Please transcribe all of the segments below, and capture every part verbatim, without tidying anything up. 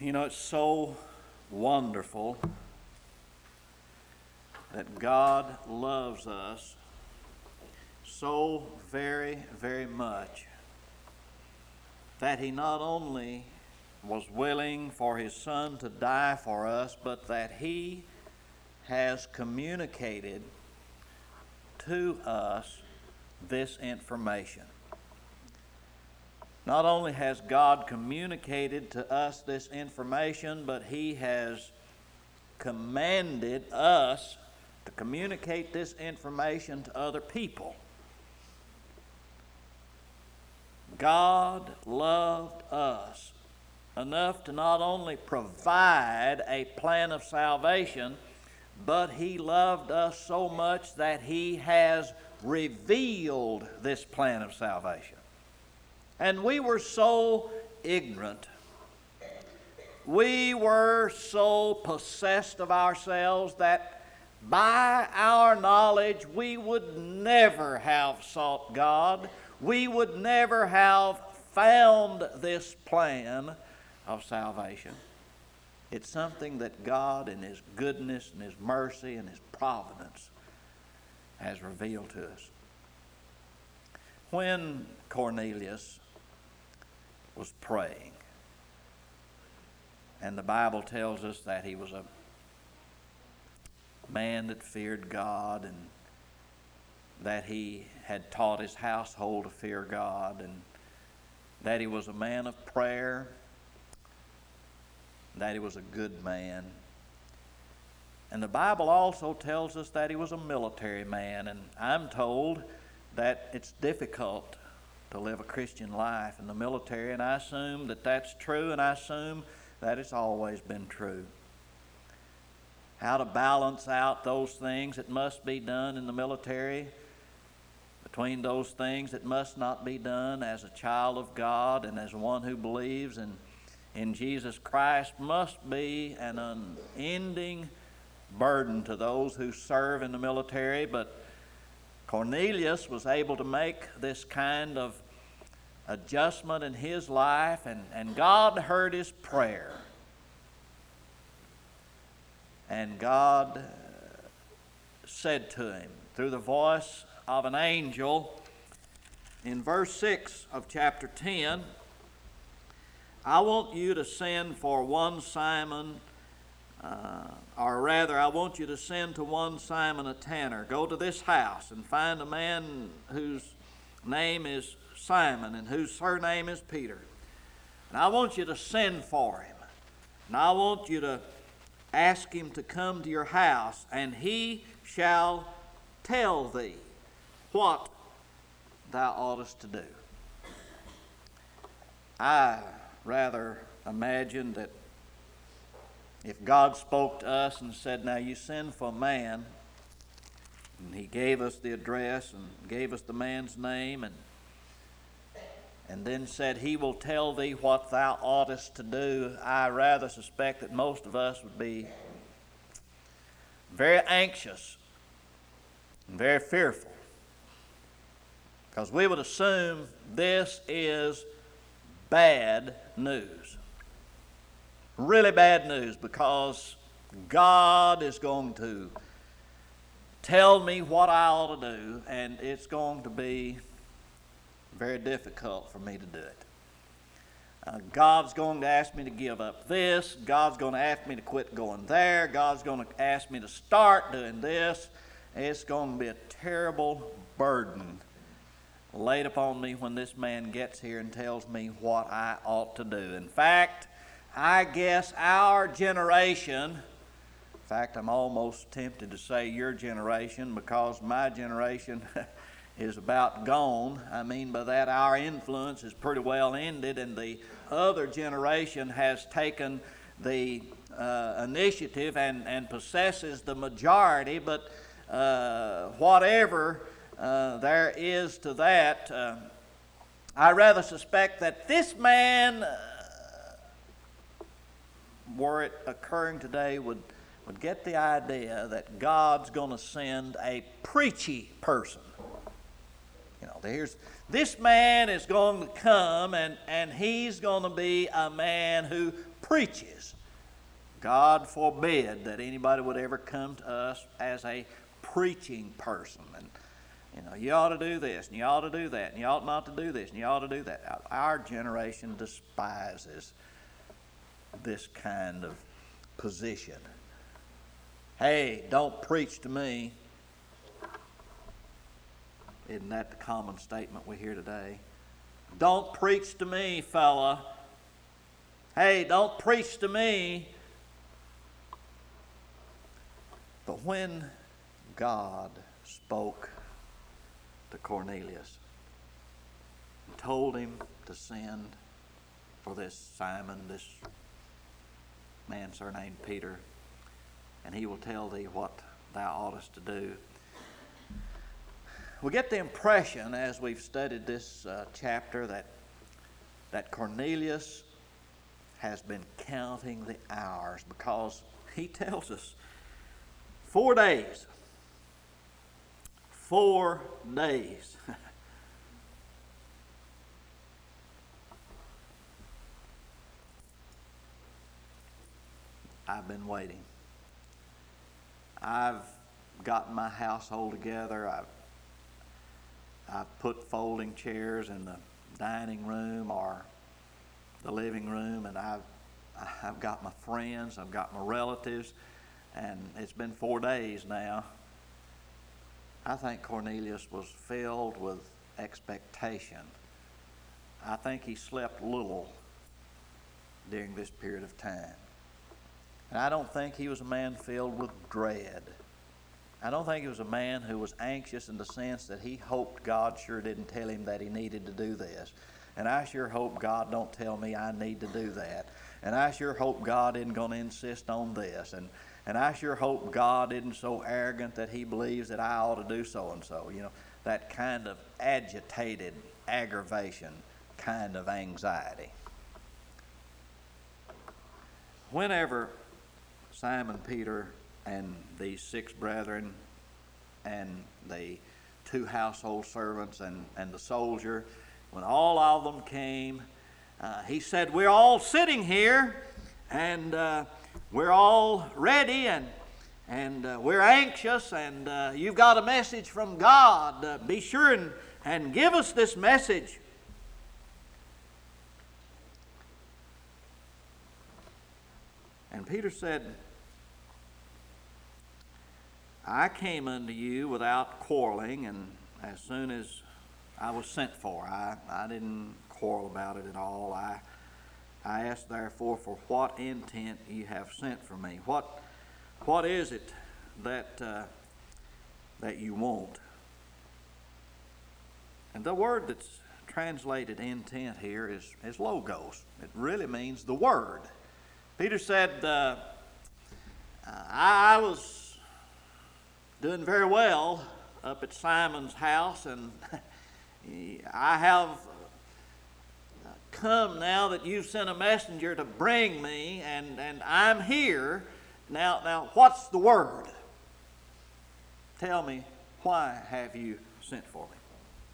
You know, it's so wonderful that God loves us so very, very much that He not only was willing for His Son to die for us, but that He has communicated to us this information. Not only has God communicated to us this information, but He has commanded us to communicate this information to other people. God loved us enough to not only provide a plan of salvation, but He loved us so much that He has revealed this plan of salvation. And we were so ignorant. We were so possessed of ourselves that by our knowledge we would never have sought God. We would never have found this plan of salvation. It's something that God in His goodness and His mercy and His providence has revealed to us. When Cornelius was praying, and the Bible tells us that he was a man that feared God, and that he had taught his household to fear God, and that he was a man of prayer, that he was a good man. And the Bible also tells us that he was a military man, and I'm told that it's difficult to live a Christian life in the military, and I assume that that's true, and I assume that it's always been true. How to balance out those things that must be done in the military between those things that must not be done as a child of God and as one who believes in, in Jesus Christ must be an unending burden to those who serve in the military. But Cornelius was able to make this kind of adjustment in his life, and, and God heard his prayer. And God said to him through the voice of an angel in verse six of chapter ten, I want you to send for one Simon, uh, or rather I want you to send to one Simon a tanner. Go to this house and find a man whose name is Simon and whose surname is Peter. And I want you to send for him. And I want you to ask him to come to your house, and he shall tell thee what thou oughtest to do. I rather imagine that if God spoke to us and said, now you send for a man, and He gave us the address and gave us the man's name, and and then said, He will tell thee what thou oughtest to do, I rather suspect that most of us would be very anxious and very fearful, because we would assume this is bad news. Really bad news, because God is going to tell me what I ought to do, and it's going to be very difficult for me to do it. Uh, God's going to ask me to give up this. God's going to ask me to quit going there. God's going to ask me to start doing this. It's going to be a terrible burden laid upon me when this man gets here and tells me what I ought to do. In fact, I guess our generation, in fact, I'm almost tempted to say your generation, because my generation is about gone. I mean by that our influence is pretty well ended, and the other generation has taken the uh, initiative and, and possesses the majority. But uh, whatever uh, there is to that, uh, I rather suspect that this man, uh, were it occurring today, would, would get the idea that God's going to send a preachy person. You know, there's this man is going to come, and, and he's going to be a man who preaches. God forbid that anybody would ever come to us as a preaching person. And, you know, you ought to do this, and you ought to do that, and you ought not to do this, and you ought to do that. Our generation despises this kind of position. Hey, don't preach to me. Isn't that the common statement we hear today? Don't preach to me, fella. Hey, don't preach to me. But when God spoke to Cornelius and told him to send for this Simon, this man surnamed Peter, and he will tell thee what thou oughtest to do, we get the impression as we've studied this uh, chapter that, that Cornelius has been counting the hours, because he tells us four days. Four days. I've been waiting. I've gotten my household together. I've I've put folding chairs in the dining room or the living room, and I've I've got my friends, I've got my relatives, and it's been four days now. I think Cornelius was filled with expectation. I think he slept little during this period of time. And I don't think he was a man filled with dread. I don't think he was a man who was anxious in the sense that he hoped God sure didn't tell him that he needed to do this. And I sure hope God don't tell me I need to do that. And I sure hope God isn't going to insist on this. And, and I sure hope God isn't so arrogant that he believes that I ought to do so-and-so. You know, that kind of agitated aggravation, kind of anxiety. Whenever Simon Peter and these six brethren and the two household servants and, and the soldier, when all of them came, uh, he said, we're all sitting here, and uh, we're all ready, and, and uh, we're anxious, and uh, you've got a message from God. Uh, be sure and, and give us this message. And Peter said, I came unto you without quarreling, and as soon as I was sent for, I, I didn't quarrel about it at all. I, I asked therefore for what intent you have sent for me. What, what is it that, uh, that you want? And the word that's translated intent here is, is logos. It really means the word. Peter said, uh, I, I was doing very well up at Simon's house, and I have come now that you've sent a messenger to bring me, and, and I'm here. Now, now, what's the word? Tell me, why have you sent for me?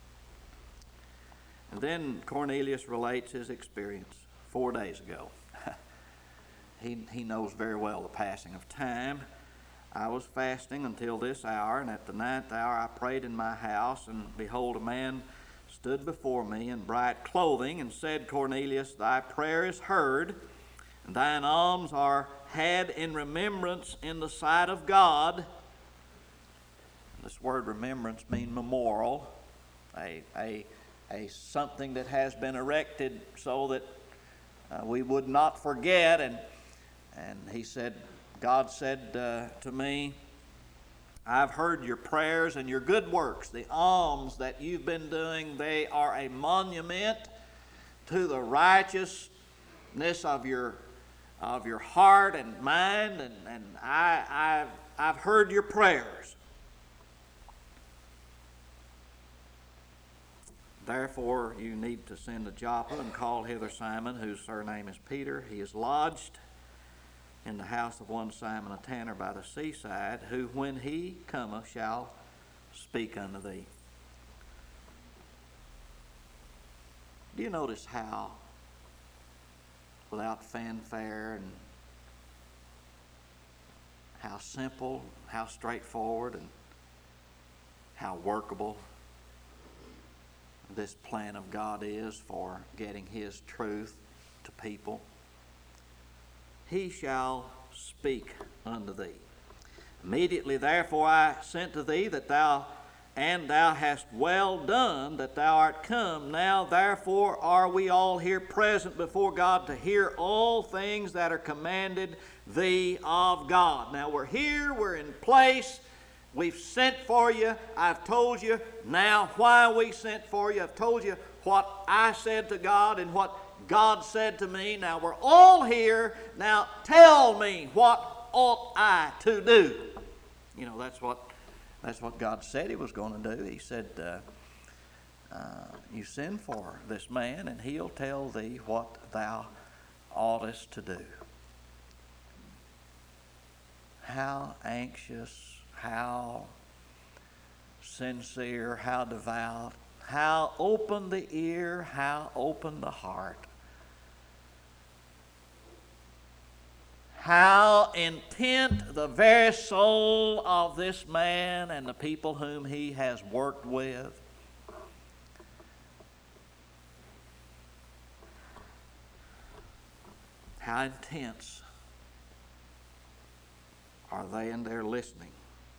And then Cornelius relates his experience four days ago. he, he knows very well the passing of time. I was fasting until this hour, and at the ninth hour I prayed in my house, and behold, a man stood before me in bright clothing, and said, Cornelius, thy prayer is heard, and thine alms are had in remembrance in the sight of God. This word remembrance means memorial, a, a, a something that has been erected so that uh, we would not forget. And, and he said, God said uh, to me, I've heard your prayers and your good works. The alms that you've been doing, they are a monument to the righteousness of your of your heart and mind, and, and I, I've, I've heard your prayers. Therefore, you need to send to Joppa and call hither Simon, whose surname is Peter. He is lodged in the house of one Simon a tanner by the seaside, who when he cometh shall speak unto thee. Do you notice how without fanfare, and how simple, how straightforward, and how workable this plan of God is for getting His truth to people. He shall speak unto thee. Immediately therefore I sent to thee, that thou and thou hast well done that thou art come. Now therefore are we all here present before God to hear all things that are commanded thee of God. Now we're here, we're in place, we've sent for you. I've told you now why we sent for you. I've told you what I said to God and what God said to me. Now we're all here. Now tell me, what ought I to do? You know, that's what that's what God said He was going to do. He said, uh, uh, you send for this man, and he'll tell thee what thou oughtest to do. How anxious, how sincere, how devout, how open the ear, how open the heart. How intent the very soul of this man and the people whom he has worked with. How intense are they in their listening?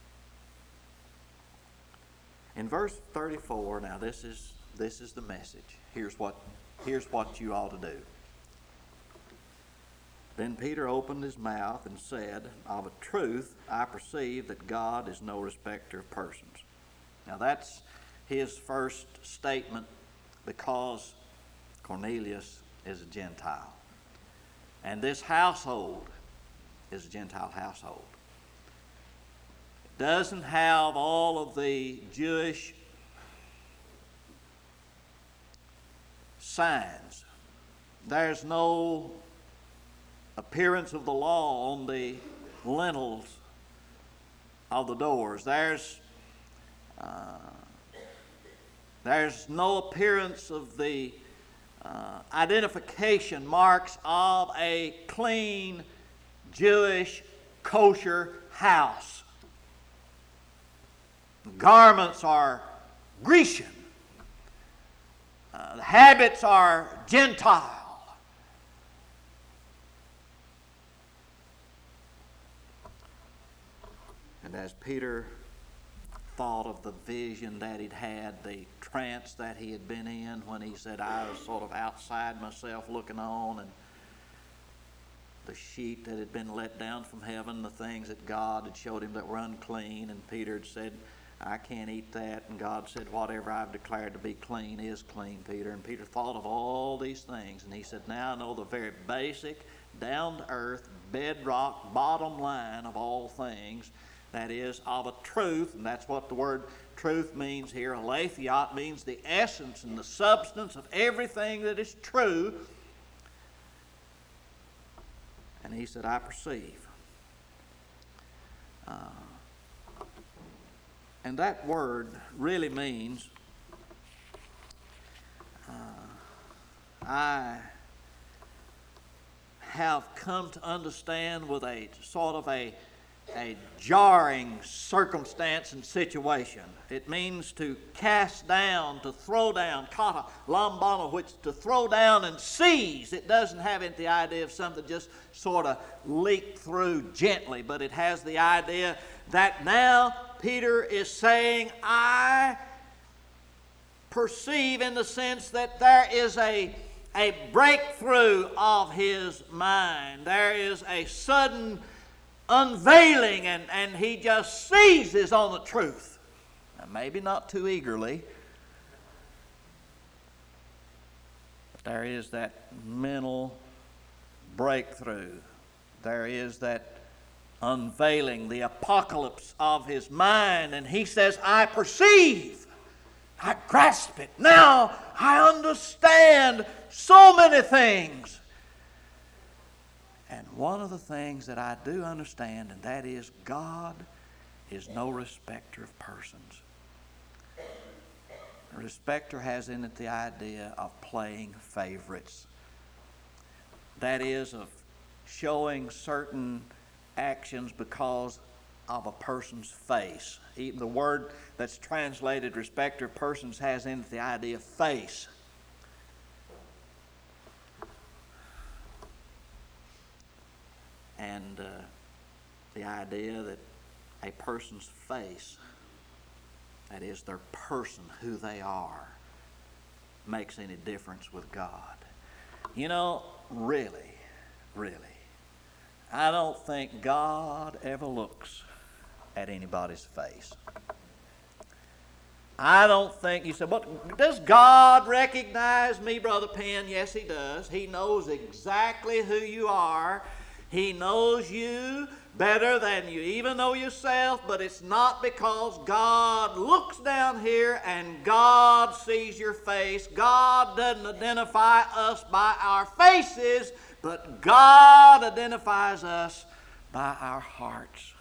In verse thirty-four, now this is this is the message. Here's what here's what you ought to do. Then Peter opened his mouth and said, of a truth I perceive that God is no respecter of persons. Now that's his first statement, because Cornelius is a Gentile. And this household is a Gentile household. It doesn't have all of the Jewish signs. There's no appearance of the law on the lintels of the doors. There's uh, there's no appearance of the uh, identification marks of a clean Jewish kosher house. The garments are Grecian. Uh, the habits are Gentile. And as Peter thought of the vision that he'd had, the trance that he had been in when he said, I was sort of outside myself looking on, and the sheet that had been let down from heaven, the things that God had showed him that were unclean, and Peter had said, I can't eat that, and God said, whatever I've declared to be clean is clean, Peter. And Peter thought of all these things, and he said, now I know the very basic, down-to-earth, bedrock, bottom line of all things, that is, of a truth, and that's what the word truth means here. Aletheia means the essence and the substance of everything that is true. And he said, I perceive. Uh, and that word really means uh, I have come to understand with a sort of a a jarring circumstance and situation. It means to cast down, to throw down, kata lambano, which to throw down and seize. It doesn't have it the idea of something just sort of leaked through gently, but it has the idea that now Peter is saying, I perceive in the sense that there is a, a breakthrough of his mind. There is a sudden unveiling, and, and he just seizes on the truth. Now, maybe not too eagerly, but there is that mental breakthrough. There is that unveiling, the apocalypse of his mind, and he says, I perceive, I grasp it. Now I understand so many things. And one of the things that I do understand, and that is God is no respecter of persons. A respecter has in it the idea of playing favorites. that is, of showing certain actions because of a person's face. Even the word that's translated respecter of persons has in it the idea of face. And uh, the idea that a person's face, that is their person, who they are, makes any difference with God. You know, really, really, I don't think God ever looks at anybody's face. I don't think, you said, but does God recognize me, Brother Penn? Yes, He does. He knows exactly who you are. He knows you better than you even know yourself, but it's not because God looks down here and God sees your face. God doesn't identify us by our faces, but God identifies us by our hearts.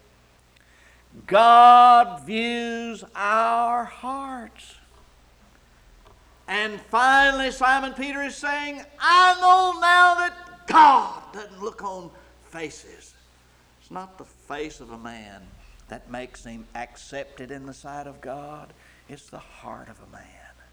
God views our hearts. And finally, Simon Peter is saying, I know now that God doesn't look on faces. It's not the face of a man that makes him accepted in the sight of God. It's the heart of a man.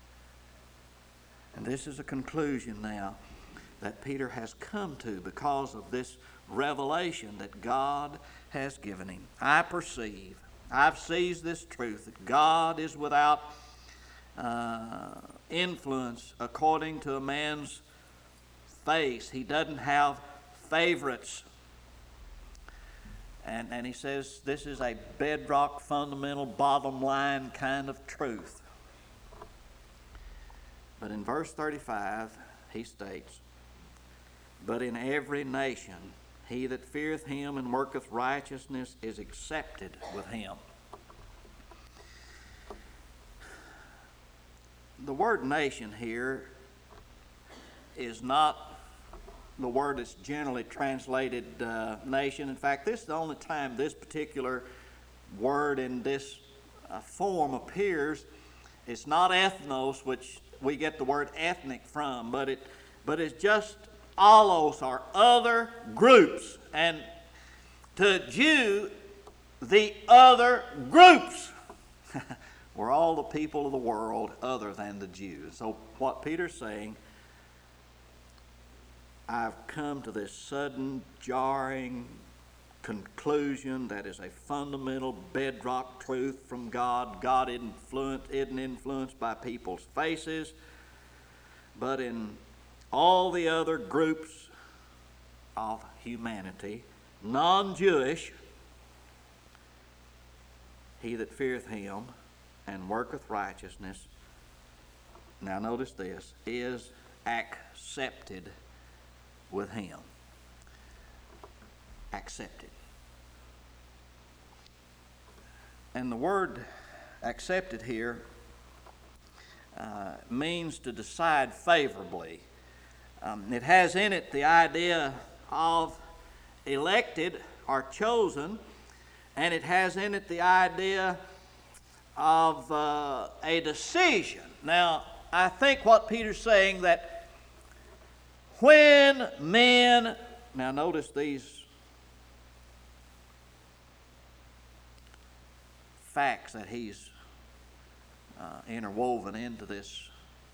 And this is a conclusion now that Peter has come to because of this revelation that God has given him. I perceive, I've seized this truth that God is without uh, influence according to a man's face. He doesn't have favorites. And, and he says this is a bedrock, fundamental, bottom line kind of truth. But in verse thirty-five, he states, but in every nation he that feareth him and worketh righteousness is accepted with him. The word nation here is not the word that's generally translated uh, nation. In fact, this is the only time this particular word in this uh, form appears. It's not ethnos, which we get the word ethnic from, but it but it's just allos, or other groups. And to Jew, the other groups were all the people of the world other than the Jews. So what Peter's saying, I've come to this sudden, jarring conclusion that is a fundamental bedrock truth from God. God influence, isn't influenced by people's faces, but in all the other groups of humanity, non-Jewish, he that feareth him and worketh righteousness, now notice this, is accepted with him. Accepted. And the word accepted here uh, means to decide favorably. Um, it has in it the idea of elected or chosen, and it has in it the idea of uh, a decision. Now, I think what Peter's saying that when men, now notice these facts that he's uh, interwoven into this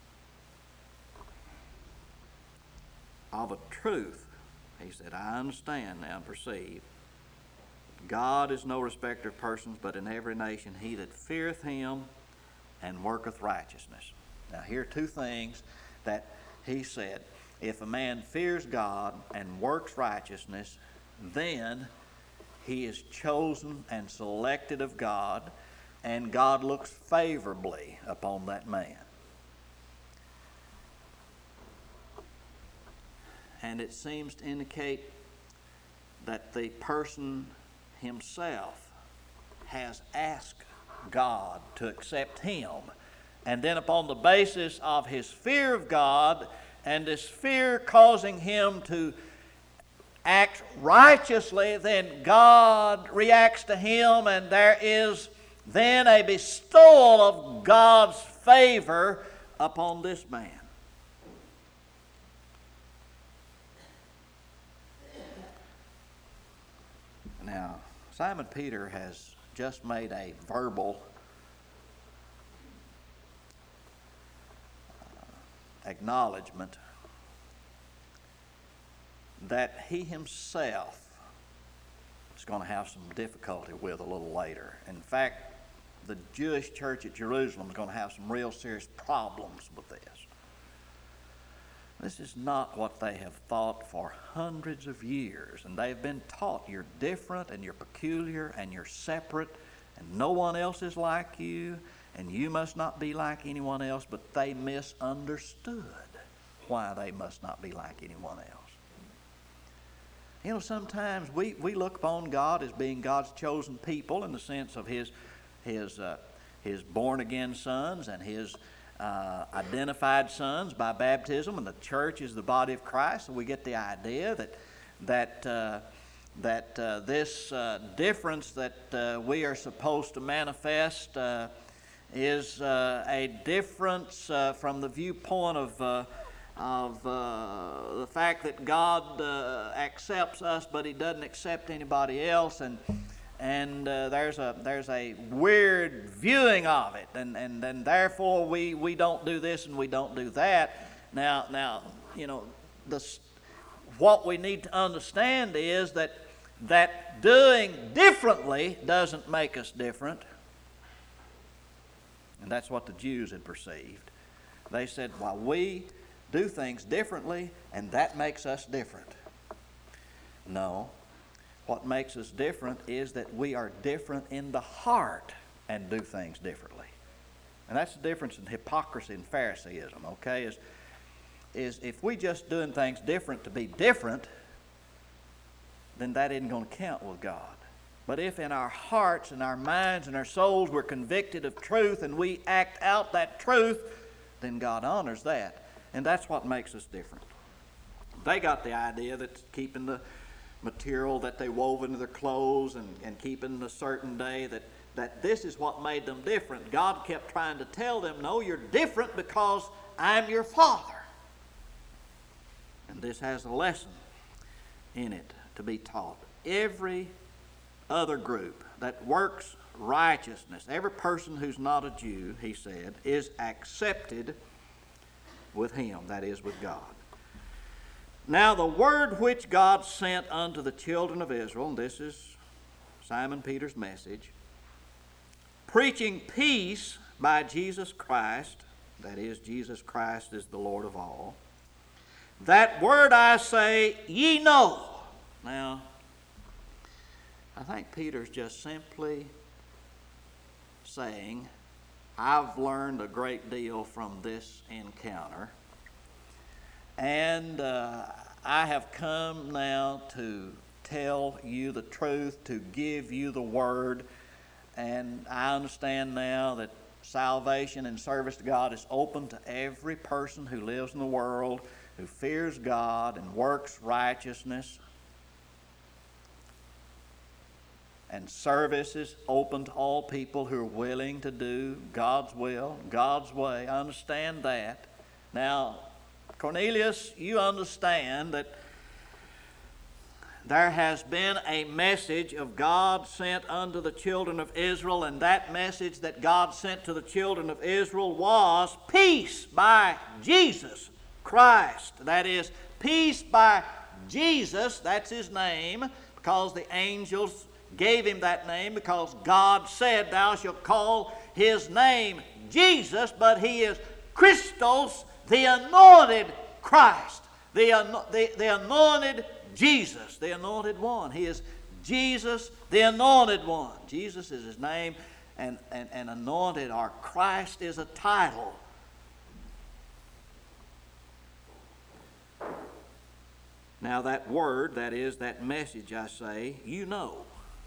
of a truth. He said, I understand now and perceive. God is no respecter of persons, but in every nation he that feareth him and worketh righteousness. Now here are two things that he said. If a man fears God and works righteousness, then he is chosen and selected of God, and God looks favorably upon that man. And it seems to indicate that the person himself has asked God to accept him. And then upon the basis of his fear of God, and this fear causing him to act righteously, then God reacts to him, and there is then a bestowal of God's favor upon this man. Simon Peter has just made a verbal uh, acknowledgement that he himself is going to have some difficulty with a little later. In fact, the Jewish church at Jerusalem is going to have some real serious problems with this. This is not what they have thought for hundreds of years, and they've been taught you're different and you're peculiar and you're separate and no one else is like you and you must not be like anyone else, but they misunderstood why they must not be like anyone else. You know, sometimes we, we look upon God as being God's chosen people in the sense of His His uh, His born-again sons and His uh, identified sons by baptism, and the church is the body of Christ. So we get the idea that that uh, that uh, this uh, difference that uh, we are supposed to manifest uh, is uh, a difference uh, from the viewpoint of. Uh, of uh, the fact that God uh, accepts us, but He doesn't accept anybody else, and and uh, there's a there's a weird viewing of it, and and, and therefore we, we don't do this and we don't do that. Now now you know the what we need to understand is that that doing differently doesn't make us different, and that's what the Jews had perceived. They said, "Well, we do things differently, and that makes us different." No. What makes us different is that we are different in the heart and do things differently. And that's the difference in hypocrisy and Pharisaism, okay? Is, is if we just doing things different to be different, then that isn't going to count with God. But if in our hearts and our minds and our souls we're convicted of truth and we act out that truth, then God honors that. And that's what makes us different. They got the idea that keeping the material that they wove into their clothes and, and keeping a certain day, that, that this is what made them different. God kept trying to tell them, no, you're different because I'm your Father. And this has a lesson in it to be taught. Every other group that works righteousness, every person who's not a Jew, he said, is accepted with Him, that is, with God. Now the word which God sent unto the children of Israel, and this is Simon Peter's message, preaching peace by Jesus Christ, that is, Jesus Christ is the Lord of all. That word I say, ye know. Now, I think Peter's just simply saying, I've learned a great deal from this encounter, and uh, I have come now to tell you the truth, to give you the word, and I understand now that salvation and service to God is open to every person who lives in the world, who fears God and works righteousness. And service is open to all people who are willing to do God's will, God's way. I understand that. Now, Cornelius, you understand that there has been a message of God sent unto the children of Israel, and that message that God sent to the children of Israel was peace by Jesus Christ. That is, peace by Jesus, that's His name, because the angels gave Him that name, because God said, thou shalt call His name Jesus, but He is Christos, the anointed Christ, the, the, the anointed Jesus, the anointed one. He is Jesus, the anointed one. Jesus is His name, and, and, and anointed, or Christ, is a title. Now that word, that is, that message, I say, you know.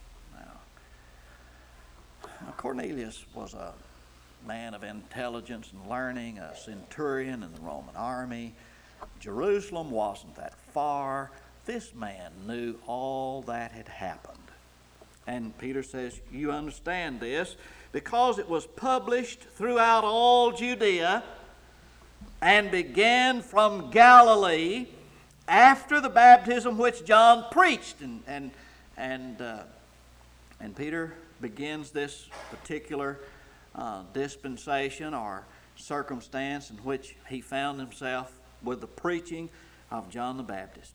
Now, Cornelius was a man of intelligence and learning, a centurion in the Roman army. Jerusalem wasn't that far. This man knew all that had happened. And Peter says, you understand this, because it was published throughout all Judea and began from Galilee after the baptism which John preached. And, and, and uh, And Peter begins this particular uh, dispensation or circumstance in which he found himself with the preaching of John the Baptist.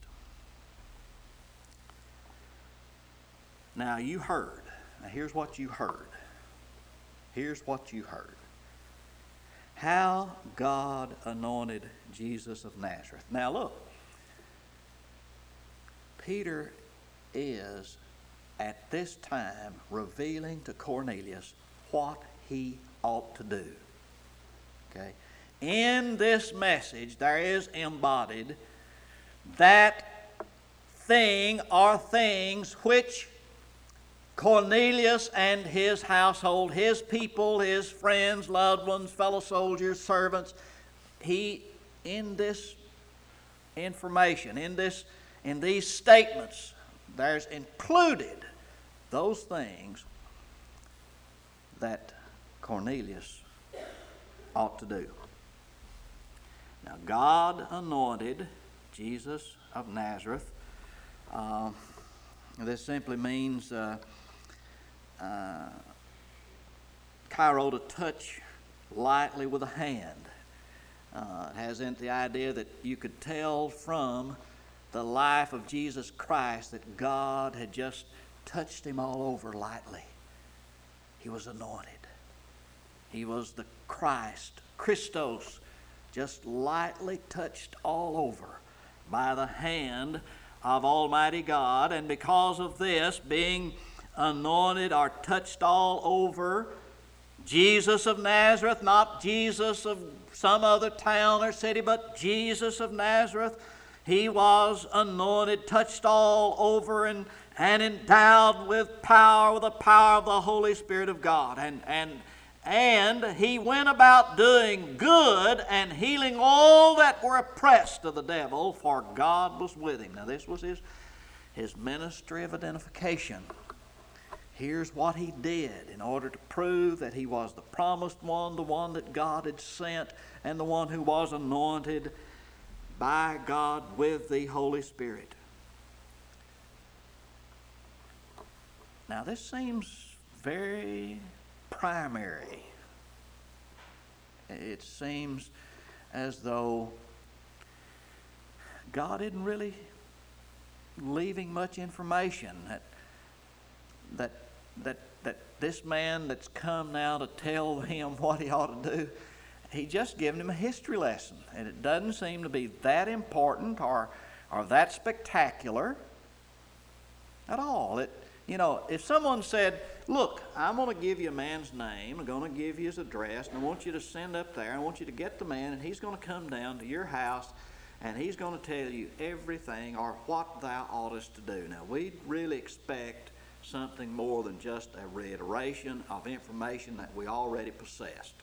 Now you heard. Now here's what you heard. Here's what you heard. How God anointed Jesus of Nazareth. Now look, Peter is at this time revealing to Cornelius what he ought to do. Okay? In this message there is embodied that thing or things which Cornelius and his household, his people, his friends, loved ones, fellow soldiers, servants, he, in this information, in this, in these statements, there's included those things that Cornelius ought to do. Now, God anointed Jesus of Nazareth. Uh, this simply means uh, uh, Cairo, to touch lightly with a hand. Uh, it has in the idea that you could tell from the life of Jesus Christ that God had just touched him all over lightly. He was anointed. He was the Christ, Christos, just lightly touched all over by the hand of Almighty God. And because of this, being anointed or touched all over, Jesus of Nazareth, not Jesus of some other town or city, but Jesus of Nazareth, he was anointed, touched all over, and, and endowed with power, with the power of the Holy Spirit of God. And, and, and he went about doing good and healing all that were oppressed of the devil, for God was with him. Now this was his, his ministry of identification. Here's what he did in order to prove that he was the promised one, the one that God had sent, and the one who was anointed by God with the Holy Spirit. Now this seems very primary. It seems as though God isn't really leaving much information that that that that this man that's come now to tell him what he ought to do, he just given him a history lesson, and it doesn't seem to be that important or or that spectacular at all. It, you know, if someone said, look, I'm going to give you a man's name, I'm going to give you his address, and I want you to send up there, I want you to get the man, and he's going to come down to your house, and he's going to tell you everything or what thou oughtest to do. Now, we really expect something more than just a reiteration of information that we already possessed.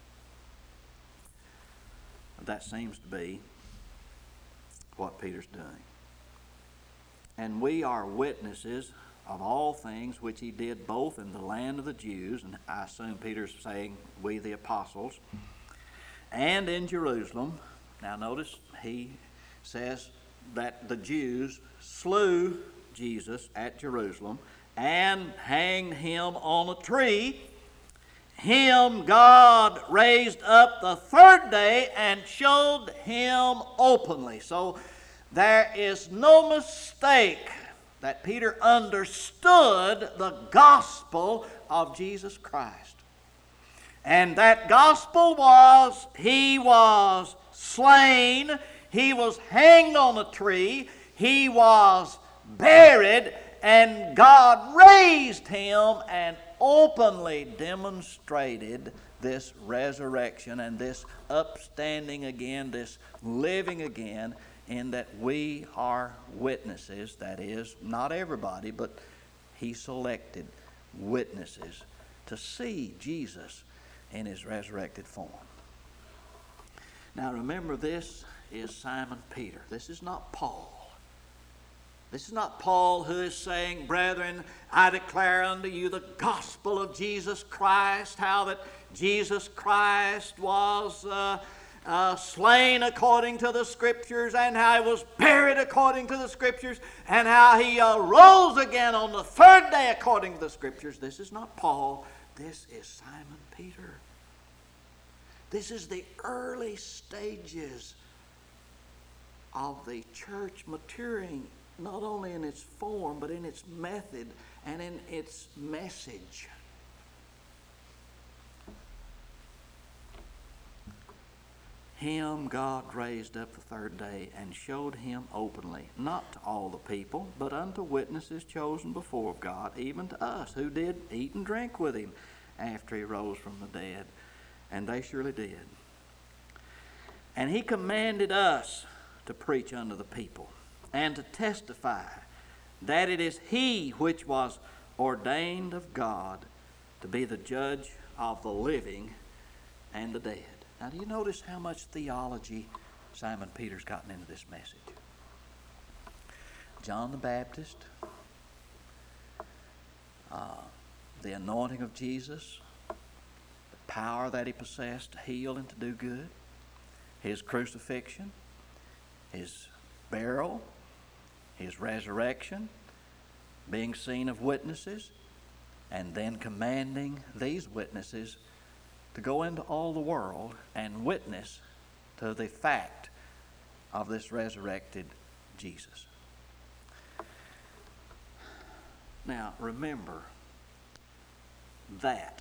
That seems to be what Peter's doing. And we are witnesses of all things which he did both in the land of the Jews, and I assume Peter's saying we the apostles, and in Jerusalem. Now notice he says that the Jews slew Jesus at Jerusalem and hanged him on a tree. Him God raised up the third day and showed him openly. So there is no mistake that Peter understood the gospel of Jesus Christ. And that gospel was, he was slain, he was hanged on a tree, he was buried, and God raised him and openly demonstrated this resurrection and this upstanding again, this living again, in that we are witnesses. That is, not everybody, but he selected witnesses to see Jesus in his resurrected form. Now remember, this is Simon Peter. This is not Paul. This is not Paul who is saying, brethren, I declare unto you the gospel of Jesus Christ, how that Jesus Christ was uh, uh, slain according to the Scriptures, and how he was buried according to the Scriptures, and how he uh, rose again on the third day according to the Scriptures. This is not Paul. This is Simon Peter. This is the early stages of the church maturing, not only in its form, but in its method and in its message. Him God raised up the third day and showed him openly, not to all the people, but unto witnesses chosen before of God, even to us, who did eat and drink with him after he rose from the dead. And they surely did. And he commanded us to preach unto the people, and to testify that it is he which was ordained of God to be the judge of the living and the dead. Now, do you notice how much theology Simon Peter's gotten into this message? John the Baptist, uh, the anointing of Jesus, the power that he possessed to heal and to do good, his crucifixion, his burial, his resurrection, being seen of witnesses, and then commanding these witnesses to go into all the world and witness to the fact of this resurrected Jesus. Now, remember that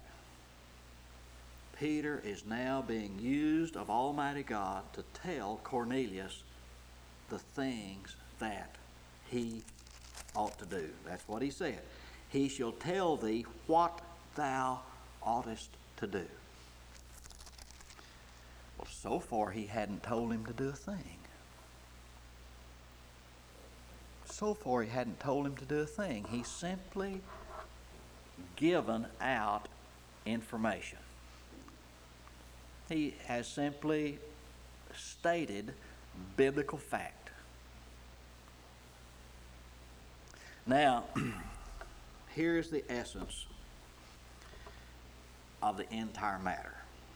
Peter is now being used of Almighty God to tell Cornelius the things that he ought to do. That's what he said. He shall tell thee what thou oughtest to do. Well, so far he hadn't told him to do a thing. So far he hadn't told him to do a thing. He simply given out information. He has simply stated biblical fact. Now, here's the essence of the entire matter.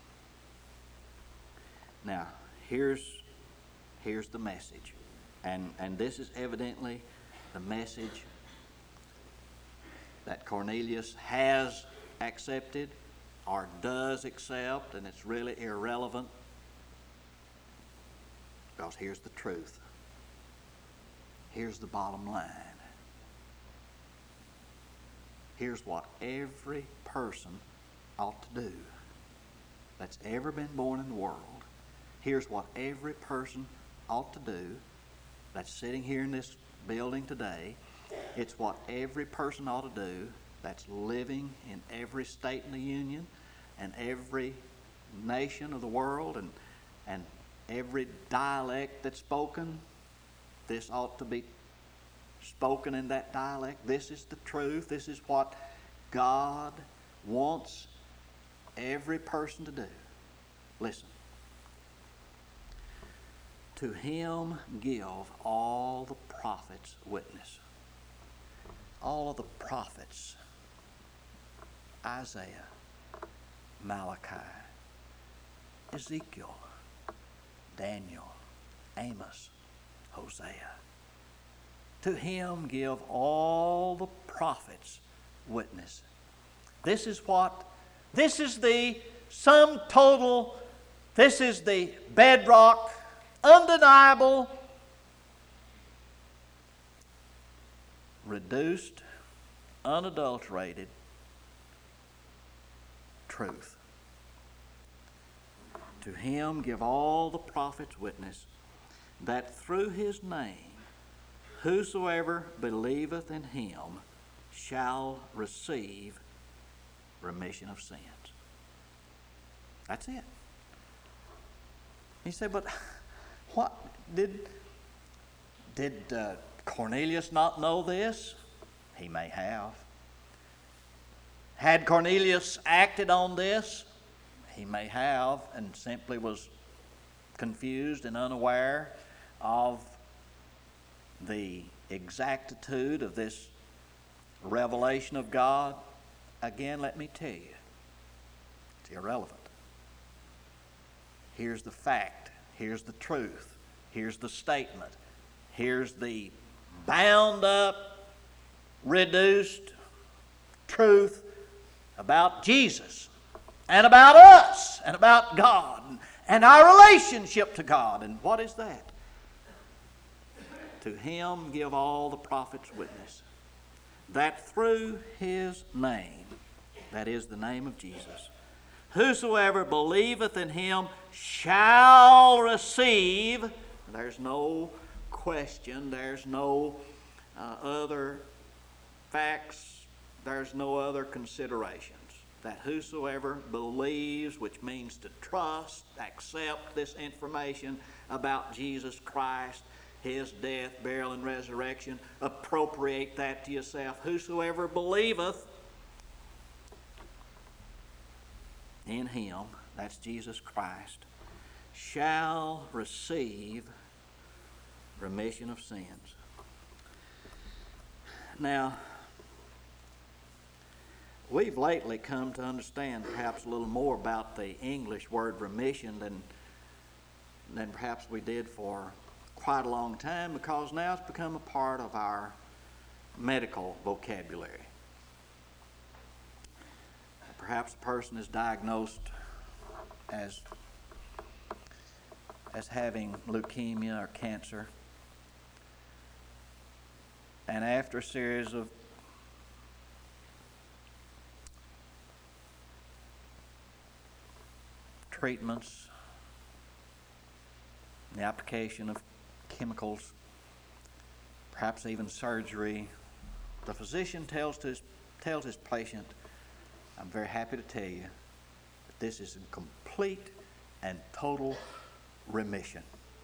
Now, here's here's the message. And, and this is evidently the message that Cornelius has accepted or does accept, and it's really irrelevant, because here's the truth. Here's the bottom line. Here's what every person ought to do that's ever been born in the world. Here's what every person ought to do that's sitting here in this building today. It's what every person ought to do that's living in every state in the Union and every nation of the world and, and every dialect that's spoken. This ought to be spoken in that dialect. This is the truth. This is what God wants every person to do. Listen. To him give all the prophets witness. All of the prophets, Isaiah, Malachi, Ezekiel, Daniel, Amos, Hosea. To him give all the prophets witness. This is what, this is the sum total, this is the bedrock, undeniable, reduced, unadulterated truth. To him give all the prophets witness that through his name whosoever believeth in him shall receive remission of sins. That's it. He said, but what did did uh, Cornelius not know this? He may have. Had Cornelius acted on this? He may have, and simply was confused and unaware of the exactitude of this revelation of God. Again, let me tell you, it's irrelevant. Here's the fact. Here's the truth. Here's the statement. Here's the bound up, reduced truth about Jesus and about us and about God and our relationship to God. And what is that? To Him give all the prophets witness, that through His name, that is the name of Jesus, whosoever believeth in Him shall receive. There's no question, there's no uh, other facts, there's no other considerations. That whosoever believes, which means to trust, accept this information about Jesus Christ, His death, burial, and resurrection, appropriate that to yourself. Whosoever believeth in Him, that's Jesus Christ, shall receive remission of sins. Now, we've lately come to understand perhaps a little more about the English word remission than, than perhaps we did for quite a long time, because now it's become a part of our medical vocabulary. Perhaps a person is diagnosed as, as having leukemia or cancer, and after a series of treatments, the application of chemicals, perhaps even surgery, the physician tells, to his, tells his patient, I'm very happy to tell you that this is in complete and total remission.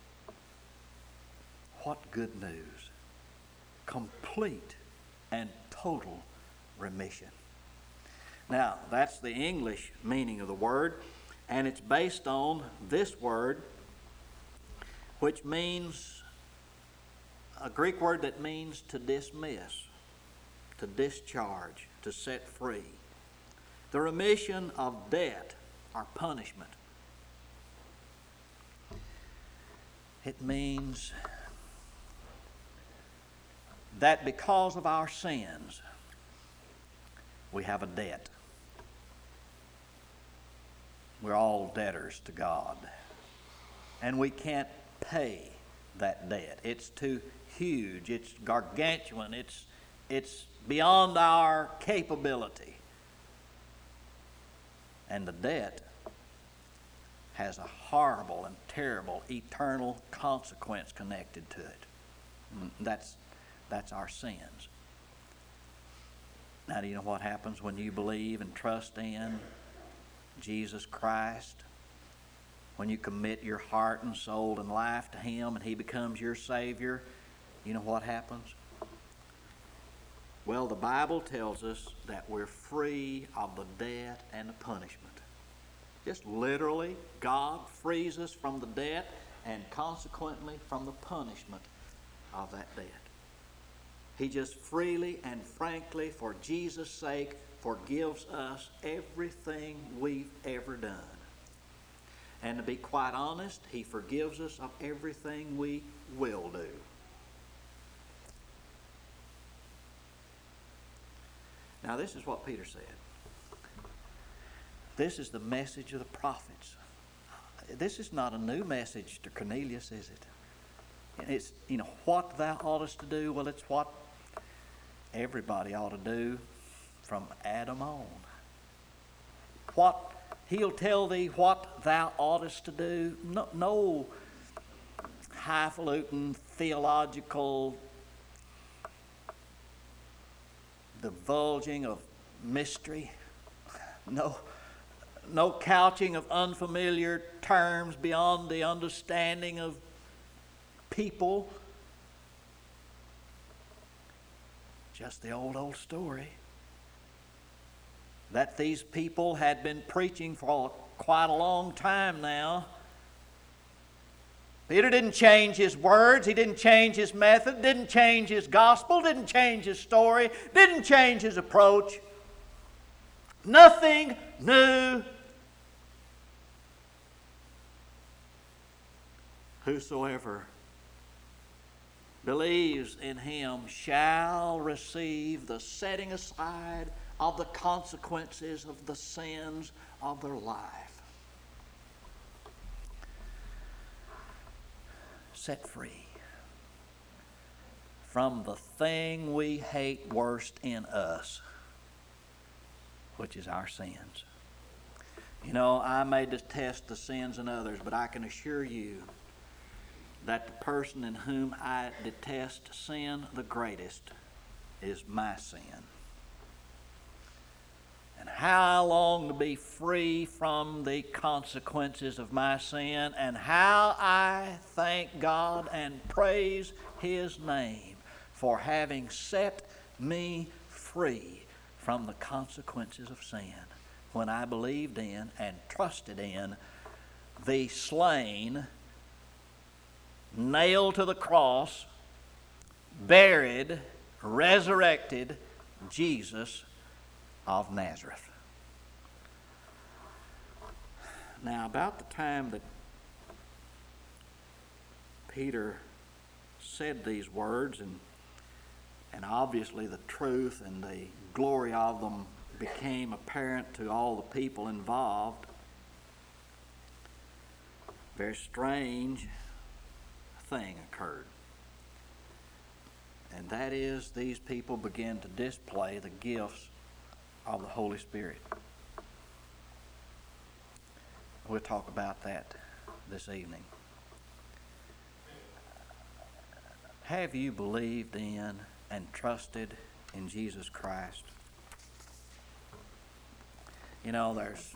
What good news. Complete and total remission. Now, that's the English meaning of the word, and it's based on this word, which means a Greek word that means to dismiss, to discharge, to set free. The remission of debt or punishment. It means that because of our sins, we have a debt. We're all debtors to God, and we can't pay that debt. It's too huge. It's gargantuan. It's, it's beyond our capability. And the debt has a horrible and terrible eternal consequence connected to it. And that's, that's our sins. Now, do you know what happens when you believe and trust in Jesus Christ? When you commit your heart and soul and life to Him and He becomes your Savior, you know what happens? Well, the Bible tells us that we're free of the debt and the punishment. Just literally, God frees us from the debt and consequently from the punishment of that debt. He just freely and frankly, for Jesus' sake, forgives us everything we've ever done. And to be quite honest, He forgives us of everything we will do. Now, this is what Peter said. This is the message of the prophets. This is not a new message to Cornelius, is it? And it's, you know, what thou oughtest to do. Well, it's what everybody ought to do from Adam on. What He'll tell thee what thou oughtest to do. No, no highfalutin theological divulging of mystery. No, no couching of unfamiliar terms beyond the understanding of people. Just the old, old story that these people had been preaching for quite a long time now. Peter didn't change his words, he didn't change his method, didn't change his gospel, didn't change his story, didn't change his approach. Nothing new whosoever believes in him shall receive the setting aside of the consequences of the sins of their life. Set free from the thing we hate worst in us, which is our sins. You know, I may detest the sins in others, but I can assure you that the person in whom I detest sin the greatest is my sin. And how I long to be free from the consequences of my sin, and how I thank God and praise His name for having set me free from the consequences of sin when I believed in and trusted in the slain, nailed to the cross, buried, resurrected Jesus of Nazareth. Now, about the time that Peter said these words, and and obviously the truth and the glory of them became apparent to all the people involved, a very strange thing occurred. And that is, these people began to display the gifts of the Holy Spirit. We'll talk about that this evening. Have you believed in and trusted in Jesus Christ? You know, there's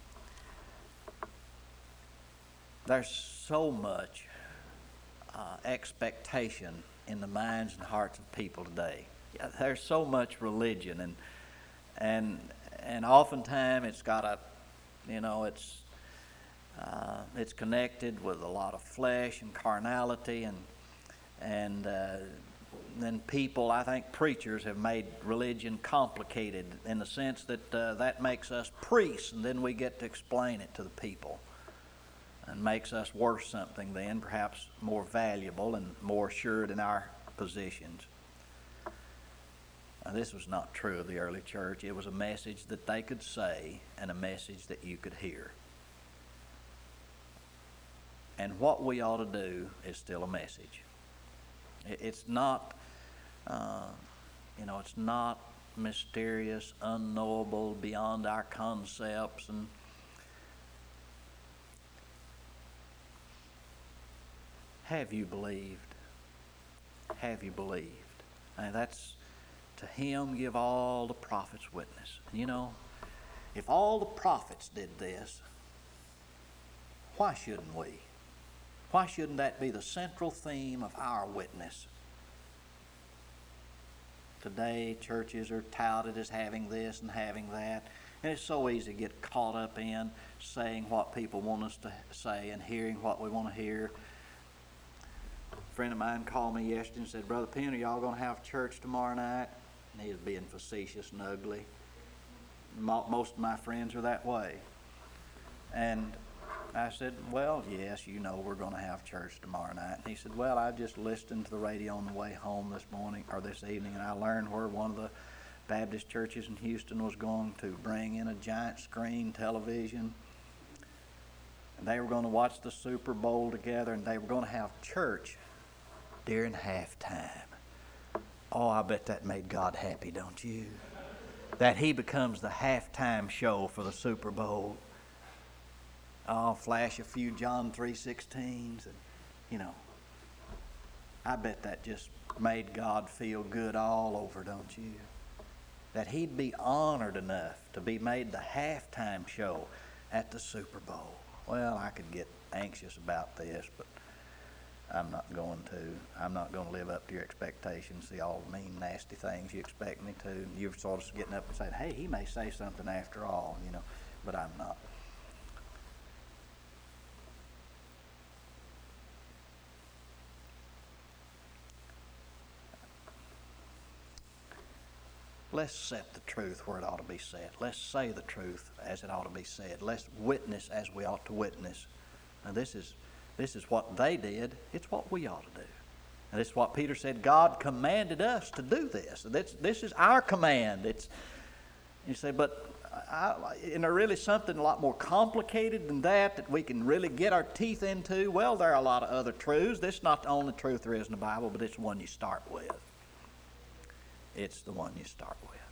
there's so much uh, expectation in the minds and hearts of people today. Yeah, there's so much religion, and and and oftentimes it's got a, you know, it's uh, it's connected with a lot of flesh and carnality, and and uh, then people, I think preachers have made religion complicated in the sense that uh, that makes us priests, and then we get to explain it to the people, and makes us worth something then, perhaps more valuable and more assured in our positions. Now, this was not true of the early church. It was a message that they could say and a message that you could hear. And what we ought to do is still a message. It's not, uh, you know, it's not mysterious, unknowable, beyond our concepts, and have you believed? Have you believed? And that's, to him give all the prophets witness. You know, if all the prophets did this, why shouldn't we? Why shouldn't that be the central theme of our witness? Today, churches are touted as having this and having that, and it's so easy to get caught up in saying what people want us to say and hearing what we want to hear. A friend of mine called me yesterday and said, "Brother Penn, are y'all going to have church tomorrow night?" And he was being facetious and ugly. Most of my friends are that way. And I said, "Well, yes, you know we're going to have church tomorrow night." And he said, "Well, I just listened to the radio on the way home this morning or this evening, and I learned where one of the Baptist churches in Houston was going to bring in a giant screen television, and they were going to watch the Super Bowl together, and they were going to have church during halftime." Oh, I bet that made God happy, don't you? That He becomes the halftime show for the Super Bowl. Oh, flash a few John three sixteens, and, you know, I bet that just made God feel good all over, don't you? That He'd be honored enough to be made the halftime show at the Super Bowl. Well, I could get anxious about this, but I'm not going to. I'm not going to live up to your expectations, see all the mean, nasty things you expect me to. You're sort of getting up and saying, "Hey, he may say something after all," you know, but I'm not. Let's set the truth where it ought to be set. Let's say the truth as it ought to be said. Let's witness as we ought to witness. Now, this is This is what they did. It's what we ought to do. And this is what Peter said. God commanded us to do this. This, this is our command. It's, you say, but I, isn't there really something a lot more complicated than that that we can really get our teeth into? Well, there are a lot of other truths. This is not the only truth there is in the Bible, but it's the one you start with. It's the one you start with.